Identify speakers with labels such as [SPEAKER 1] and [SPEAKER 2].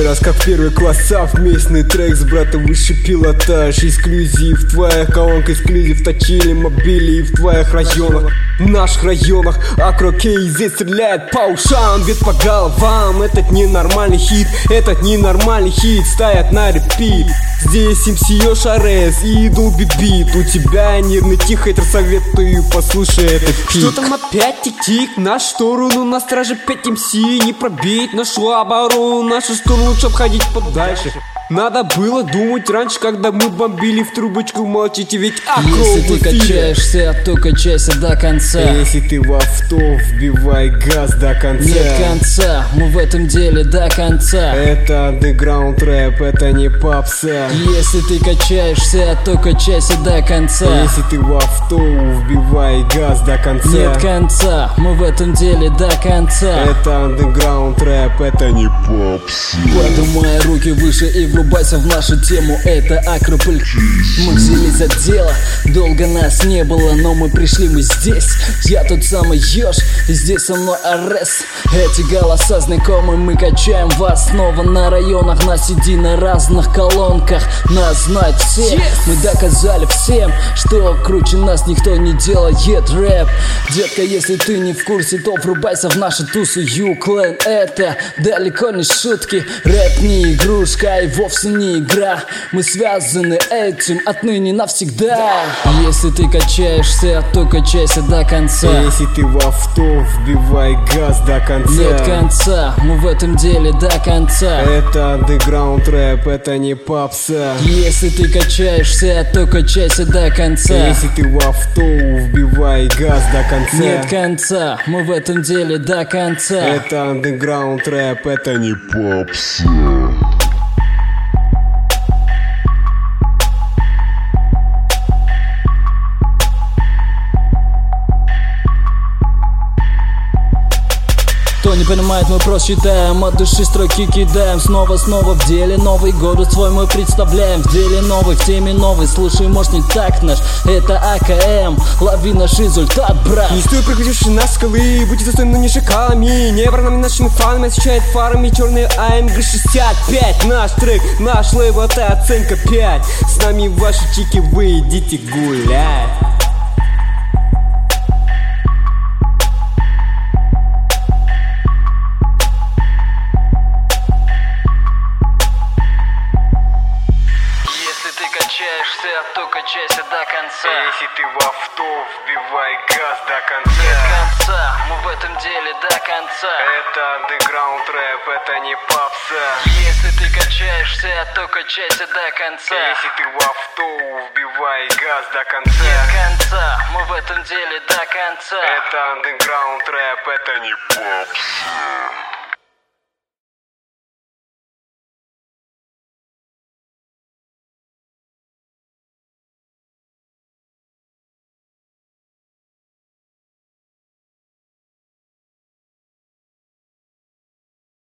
[SPEAKER 1] Первый раз, как в первый класс, совместный трек с братом, высший пилотаж. Эксклюзив, твоя колонка, эксклюзив, точили мобили и в твоих районах. В наших районах Акро-Кейзет стреляет по ушам, бьет по головам. Этот ненормальный хит, стоят на репит. Здесь МС Йошарес и Долби Бит. У тебя нервный тихо-хейтер, советую, послушай этот пик. Что там опять тик-тик? На сторону на страже 5 МС. Не пробить нашу оборону, нашу сторону лучше обходить подальше. Надо было думать раньше, когда мы бомбили в трубочку, молчите, ведь
[SPEAKER 2] Если ты качаешься, то качайся до конца.
[SPEAKER 1] Если ты в авто, вбивай газ до конца.
[SPEAKER 2] Нет конца, мы в этом деле до конца.
[SPEAKER 1] Это андеграунд рэп, это не попса.
[SPEAKER 2] Если ты качаешься, то качайся до конца.
[SPEAKER 1] Если ты в авто, вбивай газ до конца.
[SPEAKER 2] Нет конца, мы в этом деле до конца.
[SPEAKER 1] Это андеграунд рэп, это не попса.
[SPEAKER 2] Поднимай руки выше и врубайся в нашу тему, это Акрополь. Мы взялись за дело, долго нас не было, но мы пришли, мы здесь. Я тот самый Ёж, и здесь со мной Арес. Эти голоса знакомы, мы качаем вас снова на районах. На CD на разных колонках, нас знают все. Мы доказали всем, что круче нас никто не делает рэп. Детка, если ты не в курсе, то врубайся в нашу тусу U-Clan. Это далеко не шутки, рэп не игрушка и вовсе не игра. Мы связаны этим отныне навсегда. Если ты качаешься, то качайся до конца.
[SPEAKER 1] Если ты в авто, вбивай газ до конца.
[SPEAKER 2] Нет конца, мы в этом деле до конца.
[SPEAKER 1] Это андеграунд рэп, это не попса.
[SPEAKER 2] Если ты качаешься, то качайся до конца.
[SPEAKER 1] Если ты в авто, вбивай газ до конца.
[SPEAKER 2] Нет конца, мы в этом деле до конца.
[SPEAKER 1] Это андеграунд рэп, это не попса.
[SPEAKER 2] Кто не понимает, мы просто читаем, от души строки кидаем. Снова в деле, Новый год свой мы представляем. В деле новый, в теме новый, слушай, может не так наш. Это АКМ, лови наш результат, брат.
[SPEAKER 1] Не стой, приходивший на скалы, будьте достойны, но не шакалами. Не бранами нашими фанами, освещает фарами черные АМГ 65. Наш трек, наш лейбл, это оценка 5. С нами ваши чики, вы идите гулять.
[SPEAKER 2] То качайся до конца.
[SPEAKER 1] Если ты в авто, вбивай газ до конца.
[SPEAKER 2] Нет конца, мы в этом деле до конца.
[SPEAKER 1] Это андеграунд рэп, это не попса.
[SPEAKER 2] Если ты качаешься, то качайся до конца.
[SPEAKER 1] Если ты в авто, вбивай газ до конца.
[SPEAKER 2] Нет конца, мы в этом деле до конца.
[SPEAKER 1] Это андеграунд рэп, это не попса.